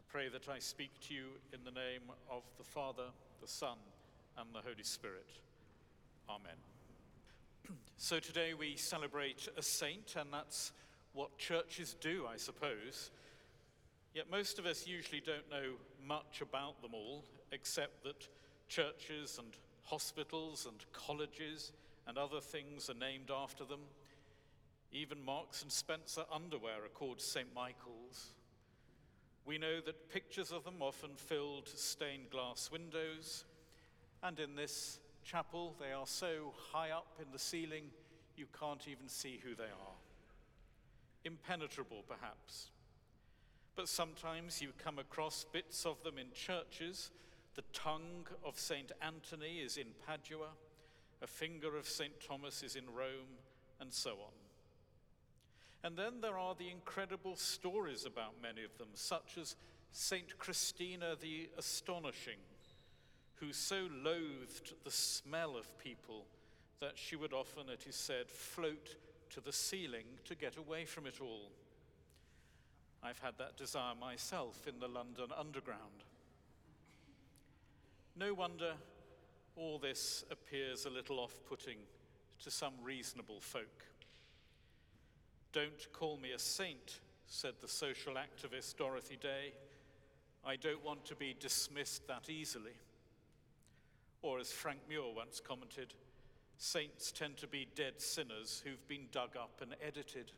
pray that I speak to you in the name of the Father, the Son, and the Holy Spirit. Amen. So today we celebrate a saint, and that's what churches do, I suppose. Yet most of us usually don't know much about them all, except that churches and hospitals and colleges and other things are named after them. Even Marks and Spencer underwear are called St. Michael's. We know that pictures of them often filled stained glass windows, and in this chapel they are so high up in the ceiling you can't even see who they are. Impenetrable, perhaps. But sometimes you come across bits of them in churches. The tongue of St. Anthony is in Padua, a finger of St. Thomas is in Rome, and so on. And then there are the incredible stories about many of them, such as St. Christina the Astonishing, who so loathed the smell of people that she would often, it is said, float to the ceiling to get away from it all. I've had that desire myself in the London Underground. No wonder all this appears a little off-putting to some reasonable folk. "Don't call me a saint," said the social activist Dorothy Day. "I don't want to be dismissed that easily." Or as Frank Muir once commented, "Saints tend to be dead sinners who've been dug up and edited."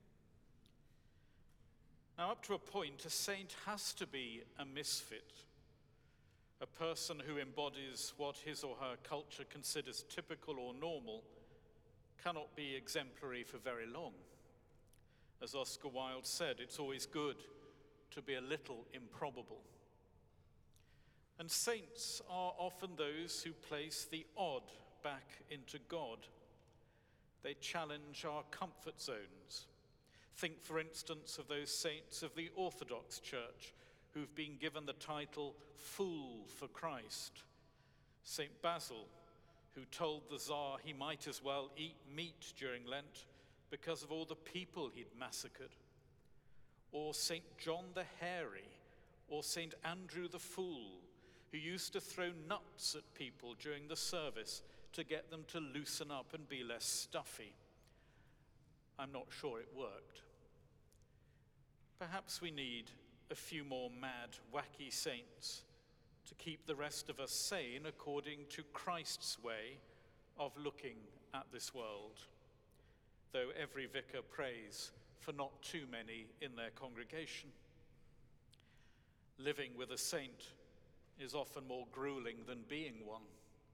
Now, up to a point, a saint has to be a misfit, a person who embodies what his or her culture considers typical or normal cannot be exemplary for very long. As Oscar Wilde said, it's always good to be a little improbable. And saints are often those who place the odd back into God. They challenge our comfort zones. Think, for instance, of those saints of the Orthodox Church who've been given the title Fool for Christ. St. Basil, who told the Tsar he might as well eat meat during Lent because of all the people he'd massacred. Or St. John the Hairy, or St. Andrew the Fool, who used to throw nuts at people during the service to get them to loosen up and be less stuffy. I'm not sure it worked. Perhaps we need a few more mad, wacky saints to keep the rest of us sane according to Christ's way of looking at this world, though every vicar prays for not too many in their congregation. Living with a saint is often more grueling than being one.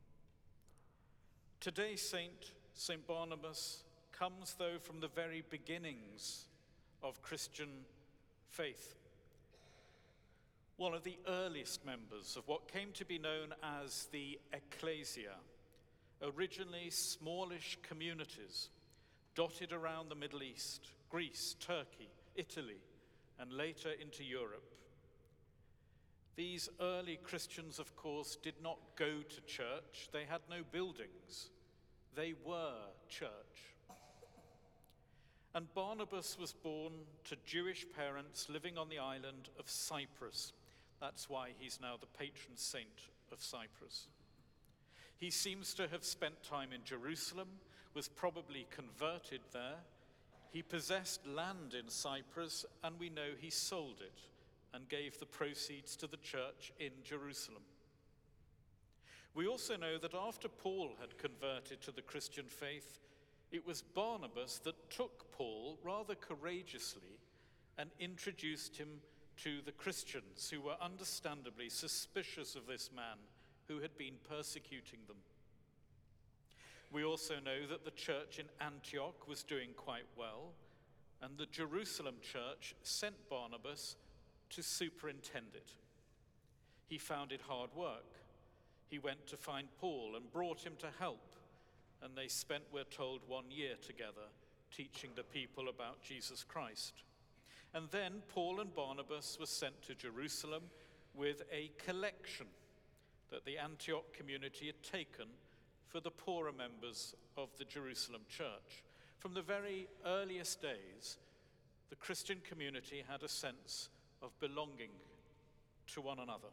Today's saint, St. Barnabas, comes, though, from the very beginnings of Christian faith. One of the earliest members of what came to be known as the Ecclesia, originally smallish communities dotted around the Middle East, Greece, Turkey, Italy, and later into Europe. These early Christians, of course, did not go to church. They had no buildings. They were church. And Barnabas was born to Jewish parents living on the island of Cyprus. That's why he's now the patron saint of Cyprus. He seems to have spent time in Jerusalem, was probably converted there. He possessed land in Cyprus, and we know he sold it and gave the proceeds to the church in Jerusalem. We also know that after Paul had converted to the Christian faith, it was Barnabas that took Paul rather courageously and introduced him to the Christians who were understandably suspicious of this man who had been persecuting them. We also know that the church in Antioch was doing quite well, and the Jerusalem church sent Barnabas to superintend it. He found it hard work. He went to find Paul and brought him to help, and they spent, we're told, 1 year together teaching the people about Jesus Christ. And then Paul and Barnabas were sent to Jerusalem with a collection that the Antioch community had taken for the poorer members of the Jerusalem church. From the very earliest days, the Christian community had a sense of belonging to one another.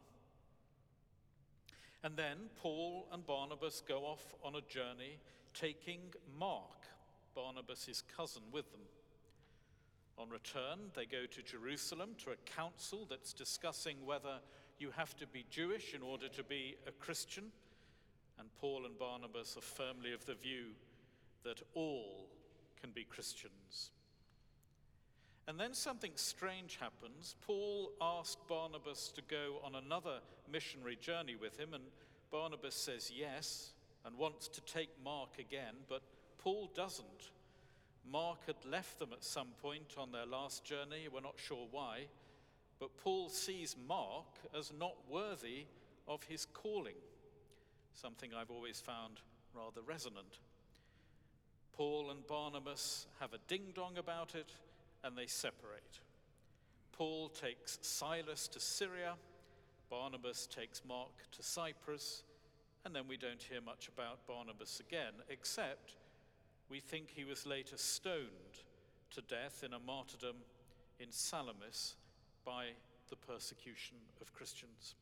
And then Paul and Barnabas go off on a journey, taking Mark, Barnabas' cousin, with them. On return, they go to Jerusalem to a council that's discussing whether you have to be Jewish in order to be a Christian. And Paul and Barnabas are firmly of the view that all can be Christians. And then something strange happens. Paul asked Barnabas to go on another missionary journey with him, and Barnabas says yes and wants to take Mark again, but Paul doesn't. Mark had left them at some point on their last journey, we're not sure why, but Paul sees Mark as not worthy of his calling, something I've always found rather resonant. Paul and Barnabas have a ding-dong about it, and they separate. Paul takes Silas to Syria, Barnabas takes Mark to Cyprus, and then we don't hear much about Barnabas again, except we think he was later stoned to death in a martyrdom in Salamis by the persecution of Christians.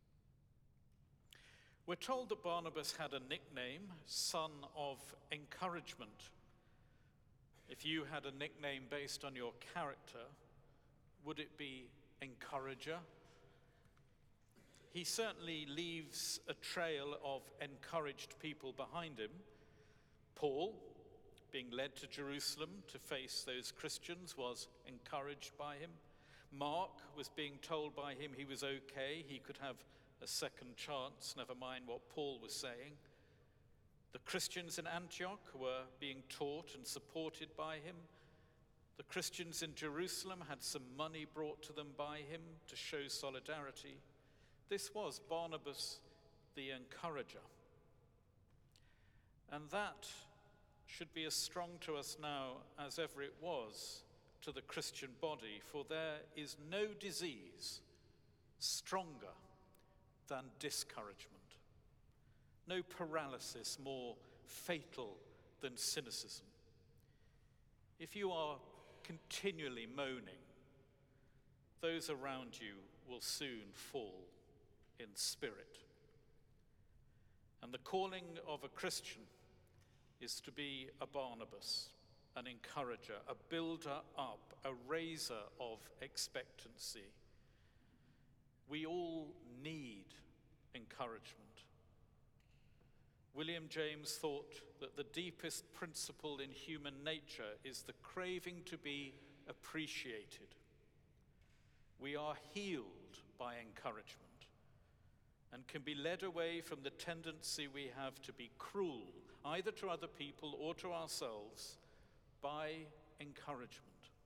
We're told that Barnabas had a nickname, Son of Encouragement. If you had a nickname based on your character, would it be Encourager? He certainly leaves a trail of encouraged people behind him. Paul, being led to Jerusalem to face those Christians, was encouraged by him. Mark was being told by him he was okay, he could have a second chance, never mind what Paul was saying. The Christians in Antioch were being taught and supported by him. The Christians in Jerusalem had some money brought to them by him to show solidarity. This was Barnabas the encourager. And that should be as strong to us now as ever it was to the Christian body, for there is no disease stronger than discouragement. No paralysis more fatal than cynicism. If you are continually moaning, those around you will soon fall in spirit. And the calling of a Christian is to be a Barnabas, an encourager, a builder up, a raiser of expectancy. We all need encouragement. William James thought that the deepest principle in human nature is the craving to be appreciated. We are healed by encouragement and can be led away from the tendency we have to be cruel, either to other people or to ourselves, by encouragement.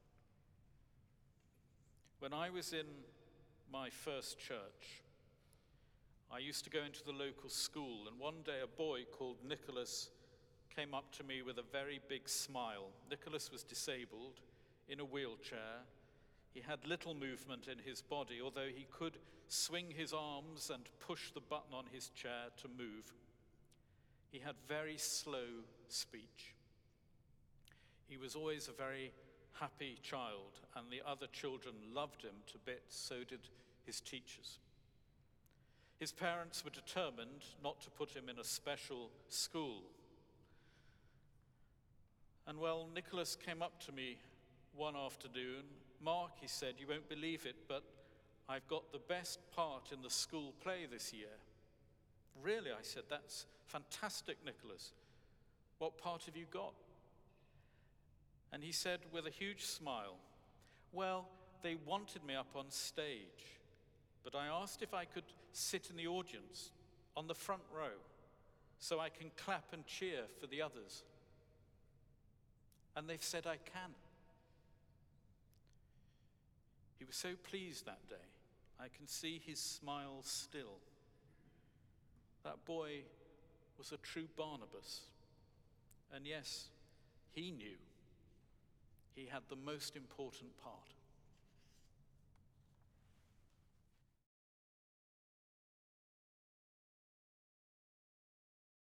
When I was in my first church, I used to go into the local school, and one day a boy called Nicholas came up to me with a very big smile. Nicholas was disabled, in a wheelchair. He had little movement in his body, although he could swing his arms and push the button on his chair to move. He had very slow speech. He was always a very happy child, and the other children loved him to bits, so did his teachers. His parents were determined not to put him in a special school. And well, Nicholas came up to me one afternoon. "Mark," he said, "you won't believe it, but I've got the best part in the school play this year." "Really?" I said. "That's fantastic, Nicholas. What part have you got?" And he said with a huge smile, "Well, they wanted me up on stage, but I asked if I could sit in the audience on the front row so I can clap and cheer for the others. And they've said I can." He was so pleased that day. I can see his smile still. That boy was a true Barnabas. And yes, he knew he had the most important part.